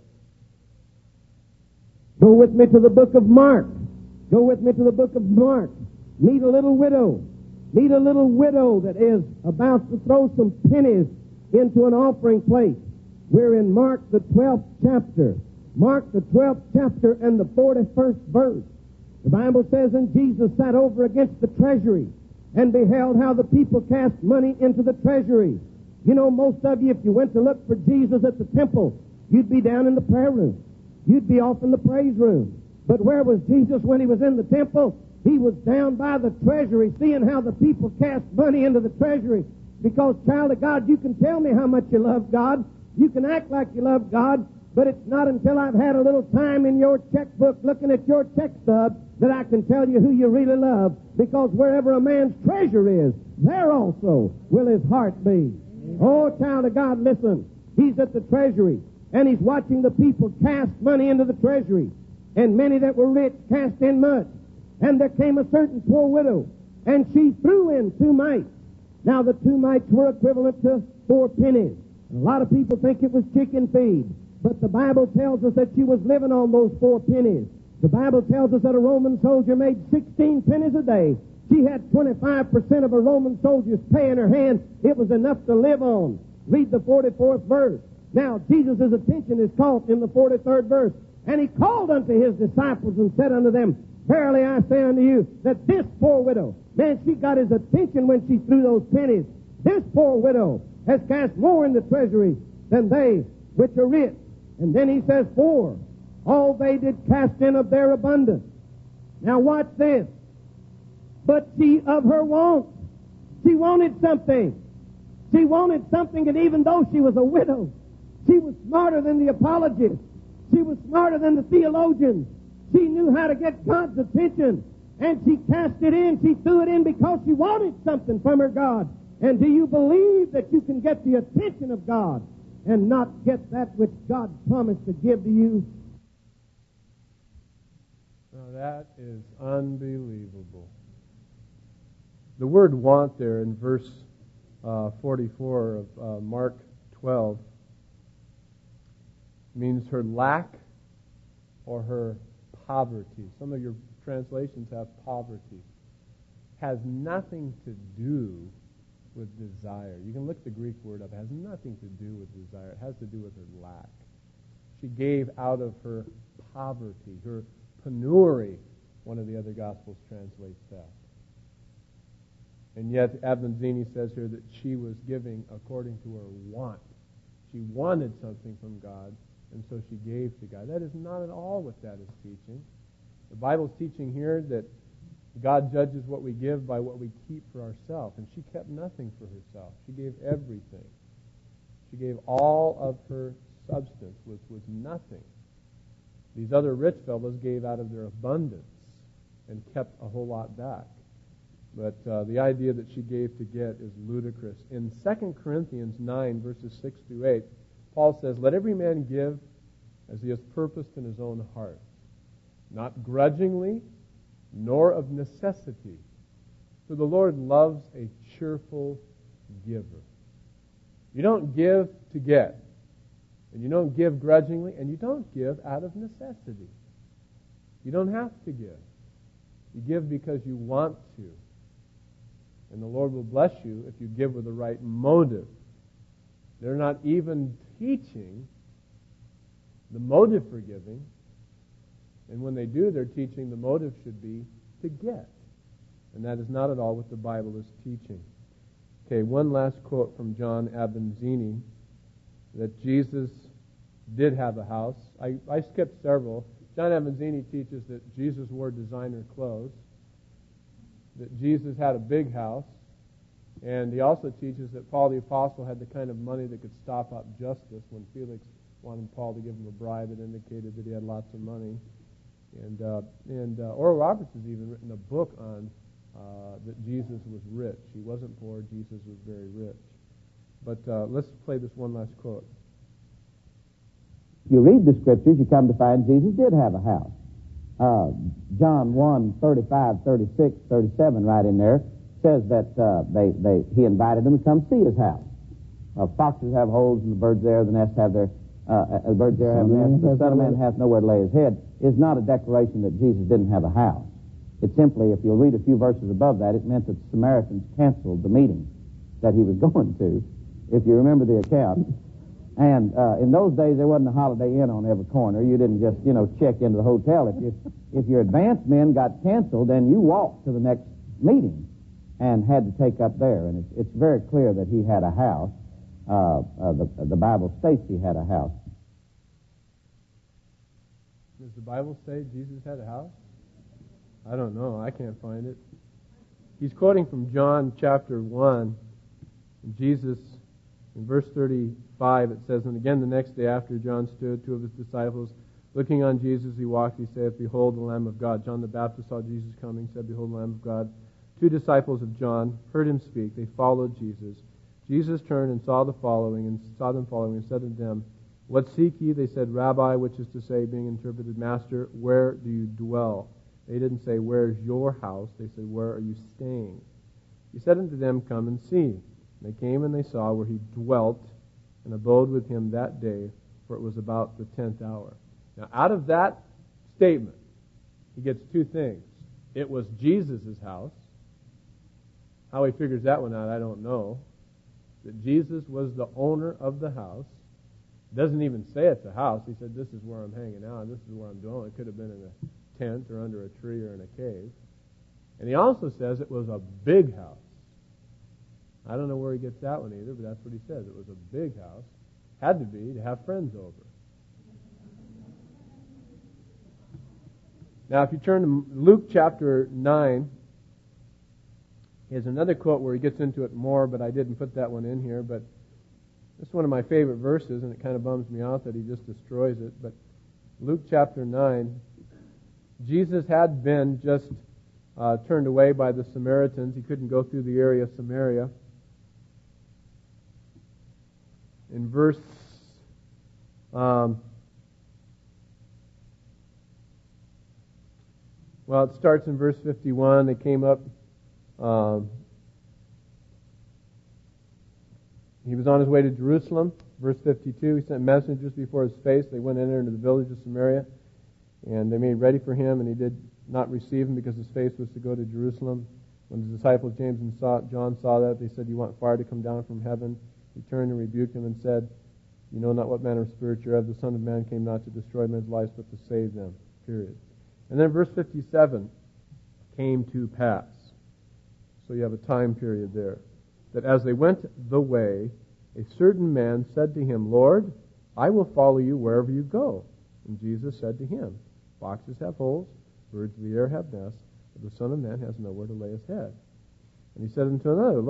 Speaker 7: Go with me to the book of Mark. Go with me to the book of Mark. Meet a little widow. Meet a little widow that is about to throw some pennies into an offering plate. We're in Mark the 12th chapter. Mark the 12th chapter and the 41st verse. The Bible says, and Jesus sat over against the treasury and beheld how the people cast money into the treasury. Most of you, if you went to look for Jesus at the temple, you'd be down in the prayer room. You'd be off in the praise room. But where was Jesus when He was in the temple? He was down by the treasury, seeing how the people cast money into the treasury. Because, child of God, you can tell me how much you love God. You can act like you love God, but it's not until I've had a little time in your checkbook looking at your check stub that I can tell you who you really love. Because wherever a man's treasure is, there also will his heart be. Oh, child of God, listen. He's at the treasury, and he's watching the people cast money into the treasury. And many that were rich cast in much. And there came a certain poor widow, and she threw in 2 mites. Now, the 2 mites were equivalent to 4 pennies. And a lot of people think it was chicken feed. But the Bible tells us that she was living on those 4 pennies. The Bible tells us that a Roman soldier made 16 pennies a day. She had 25% of a Roman soldier's pay in her hand. It was enough to live on. Read the 44th verse. Now, Jesus' attention is caught in the 43rd verse. And He called unto His disciples and said unto them, verily I say unto you, that this poor widow, man, she got His attention when she threw those pennies. This poor widow has cast more in the treasury than they which are rich. And then He says, for all they did cast in of their abundance. Now watch this. But she of her want. She wanted something. She wanted something, and even though she was a widow, she was smarter than the apologists. She was smarter than the theologians. She knew how to get God's attention, and she cast it in. She threw it in because she wanted something from her God. And do you believe that you can get the attention of God and not get that which God promised to give to you?
Speaker 1: Now that is unbelievable. The word want there in verse 44 of Mark 12 means her lack or her poverty. Some of your translations have poverty. Has nothing to do with desire. You can look the Greek word up. It has nothing to do with desire. It has to do with her lack. She gave out of her poverty, her penury, one of the other Gospels translates that. And yet, Abbonzini says here that she was giving according to her want. She wanted something from God, and so she gave to God. That is not at all what that is teaching. The Bible's teaching here that God judges what we give by what we keep for ourselves, and she kept nothing for herself. She gave everything. She gave all of her substance, which was nothing. These other rich fellows gave out of their abundance and kept a whole lot back. But the idea that she gave to get is ludicrous. In 2 Corinthians 9, verses 6 through 8, Paul says, "Let every man give as he has purposed in his own heart, not grudgingly, nor of necessity. For the Lord loves a cheerful giver." You don't give to get, and you don't give grudgingly, and you don't give out of necessity. You don't have to give. You give because you want to. And the Lord will bless you if you give with the right motive. They're not even teaching the motive for giving. And when they do, they're teaching the motive should be to get. And that is not at all what the Bible is teaching. Okay, one last quote from John Abbonzini, that Jesus did have a house. I skipped several. John Abbonzini teaches that Jesus wore designer clothes, that Jesus had a big house, and he also teaches that Paul the Apostle had the kind of money that could stop up justice. When Felix wanted Paul to give him a bribe, it indicated that he had lots of money. And Oral Roberts has even written a book on that Jesus was rich. He wasn't poor. Jesus was very rich. But let's play this one last quote.
Speaker 4: You read the Scriptures, you come to find Jesus did have a house. John 1, 35, 36, 37, right in there, says that he invited them to come see his house. Foxes have holes, and the birds there, the nest have their, the birds there have nests, the Son of Man hath nowhere to lay his head, is not a declaration that Jesus didn't have a house. It's simply, if you'll read a few verses above that, it meant that the Samaritans canceled the meeting that he was going to, if you remember the account. And in those days, there wasn't a Holiday Inn on every corner. You didn't just, check into the hotel. If your advanced men got canceled, then you walked to the next meeting and had to take up there. And it's very clear that he had a house. The Bible states he had a house.
Speaker 1: Does the Bible say Jesus had a house? I don't know. I can't find it. He's quoting from John chapter 1. And Jesus, in verse 35, it says, "And again the next day after John stood, two of his disciples, looking on Jesus, he walked, he saith, Behold the Lamb of God. John the Baptist saw Jesus coming, said, Behold the Lamb of God. Two disciples of John heard him speak. They followed Jesus. Jesus turned and saw them following, and said to them, What seek ye? They said, Rabbi, which is to say, being interpreted, Master, where do you dwell? They didn't say, Where is your house? They said, Where are you staying? He said unto them, Come and see. And they came and they saw where he dwelt, and abode with him that day, for it was about the 10th hour. Now, out of that statement, he gets two things. It was Jesus' house. How he figures that one out, I don't know. That Jesus was the owner of the house. Doesn't even say it's a house. He said, this is where I'm hanging out. This is where I'm dwelling. It could have been in a tent or under a tree or in a cave. And he also says it was a big house. I don't know where he gets that one either, but that's what he says. It was a big house. Had to be to have friends over. Now, if you turn to Luke chapter 9, here's another quote where he gets into it more, but I didn't put that one in here. But this is one of my favorite verses, and it kind of bums me out that he just destroys it. But Luke chapter 9, Jesus had been just turned away by the Samaritans. He couldn't go through the area of Samaria. In verse well, it starts in verse 51. They came up. He was on his way to Jerusalem. Verse 52, he sent messengers before his face. They went in into the village of Samaria. And they made ready for him, and he did not receive him because his face was to go to Jerusalem. When his disciples James and John saw that, they said, "You want fire to come down from heaven?" He turned and rebuked them and said, "You know not what manner of spirit you have. The Son of Man came not to destroy men's lives, but to save them." Period. And then verse 57, came to pass. So you have a time period there. That as they went the way, a certain man said to him, "Lord, I will follow you wherever you go." And Jesus said to him, "Foxes have holes, birds of the air have nests, but the Son of Man has nowhere to lay his head." And he said unto another,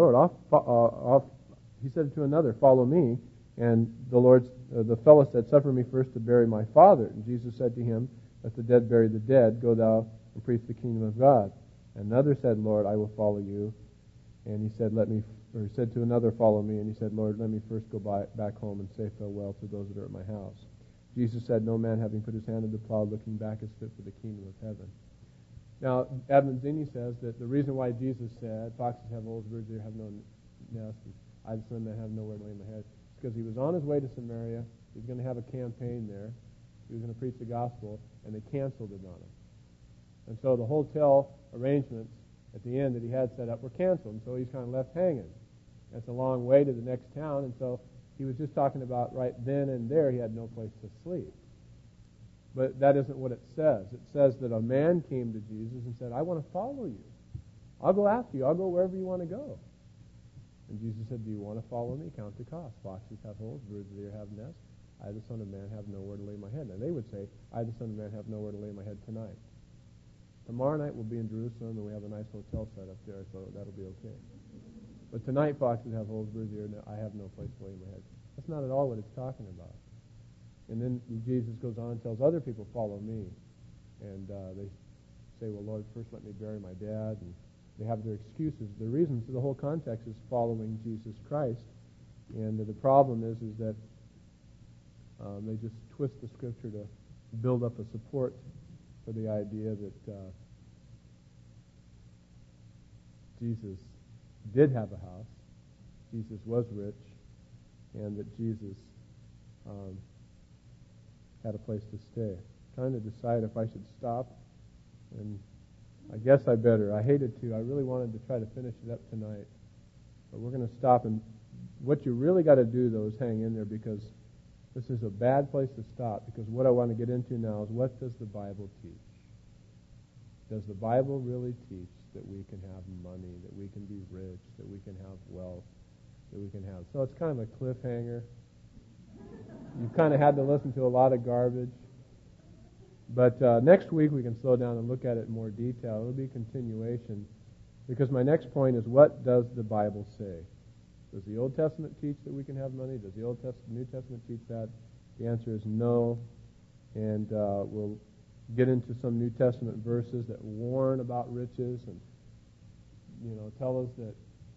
Speaker 1: he said to another, "Follow me." And the fellow said, "Suffer me first to bury my father." And Jesus said to him, "Let the dead bury the dead. Go thou and preach the kingdom of God." And another said, "Lord, I will follow you." And he said, said to another, "Follow me." And he said, "Lord, let me first go back home and say farewell to those that are at my house." Jesus said, "No man having put his hand to the plow looking back is fit for the kingdom of heaven." Now, Edmund Zinni says that the reason why Jesus said, "Foxes have holes, birds there have no nest, and I, the Son of Man, have nowhere to lay my head," is because he was on his way to Samaria. He was going to have a campaign there. He was going to preach the gospel, and they canceled it on him. And so the hotel arrangements at the end that he had set up were canceled, and so he's kind of left hanging. That's a long way to the next town, and so he was just talking about right then and there he had no place to sleep. But that isn't what it says. It says that a man came to Jesus and said, "I want to follow you. I'll go after you. I'll go wherever you want to go." And Jesus said, "Do you want to follow me? Count the cost. Foxes have holes, birds of the air have nests. I, the Son of Man, have nowhere to lay my head." And they would say, "I, the Son of Man, have nowhere to lay my head tonight." Tomorrow night we'll be in Jerusalem, and we have a nice hotel set up there, so that'll be okay. But tonight, foxes have holes, birds of the air, I have no place to lay my head. That's not at all what it's talking about. And then Jesus goes on and tells other people, "Follow me." And they say, "Well, Lord, first let me bury my dad." And they have their excuses. The reason, so the whole context is following Jesus Christ. And the problem is that they just twist the Scripture to build up a support for the idea that Jesus did have a house, Jesus was rich, and that Jesus had a place to stay. I'm trying to decide if I should stop, and I guess I better. I hated to. I really wanted to try to finish it up tonight, but we're going to stop. And what you really got to do, though, is hang in there, because this is a bad place to stop, because what I want to get into now is, what does the Bible teach? Does the Bible really teach that we can have money, that we can be rich, that we can have wealth, that we can have... So it's kind of a cliffhanger. You've kind of had to listen to a lot of garbage. But next week we can slow down and look at it in more detail. It'll be a continuation, because my next point is, what does the Bible say? Does the Old Testament teach that we can have money? Does the New Testament teach that? The answer is no. And we'll get into some New Testament verses that warn about riches and, tell us that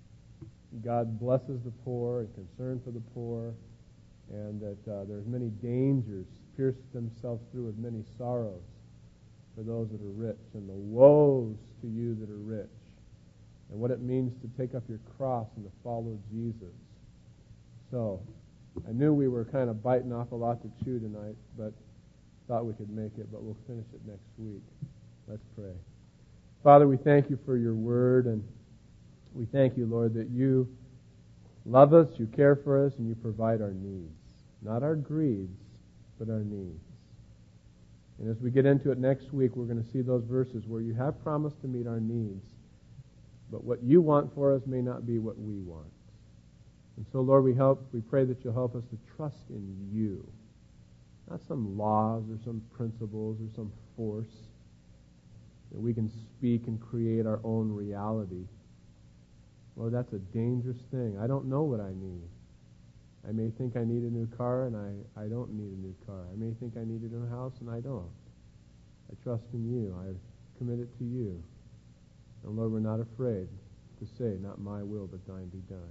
Speaker 1: God blesses the poor and concern for the poor, and that there's many dangers pierce themselves through with many sorrows for those that are rich, and the woes to you that are rich, and what it means to take up your cross and to follow Jesus. So, I knew we were kind of biting off a lot to chew tonight, but thought we could make it, but we'll finish it next week. Let's pray. Father, we thank you for your word, and we thank you, Lord, that you love us, you care for us, and you provide our needs. Not our greeds, but our needs. And as we get into it next week, we're going to see those verses where you have promised to meet our needs, but what you want for us may not be what we want. And so, Lord, we pray that you'll help us to trust in you, not some laws or some principles or some force, that we can speak and create our own reality. Lord, that's a dangerous thing. I don't know what I need. I may think I need a new car, and I don't need a new car. I may think I need a new house, and I don't. I trust in you. I commit it to you. And Lord, we're not afraid to say, "Not my will, but thine be done."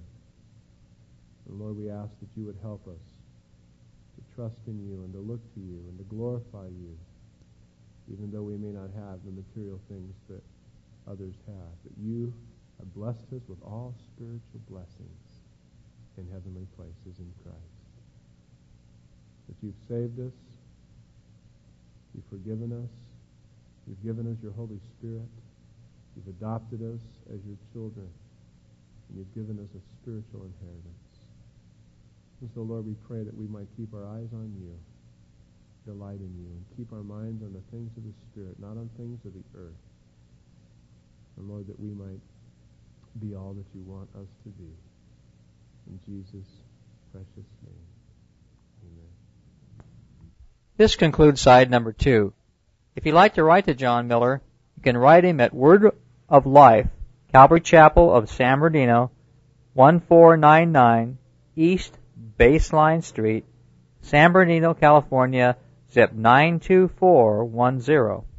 Speaker 1: And Lord, we ask that you would help us to trust in you and to look to you and to glorify you, even though we may not have the material things that others have. But you have blessed us with all spiritual blessings in heavenly places in Christ. That you've saved us, You've forgiven us. You've given us your Holy Spirit. You've adopted us as your children. And you've given us a spiritual inheritance. And so, Lord, we pray that we might keep our eyes on you, delight in you, and keep our minds on the things of the Spirit, not on things of the earth. And, Lord, that we might be all that you want us to be. In Jesus' precious name, amen.
Speaker 8: This concludes side number 2. If you'd like to write to John Miller, you can write him at Word of Life, Calvary Chapel of San Bernardino, 1499 East Baseline Street, San Bernardino, California, zip 92410.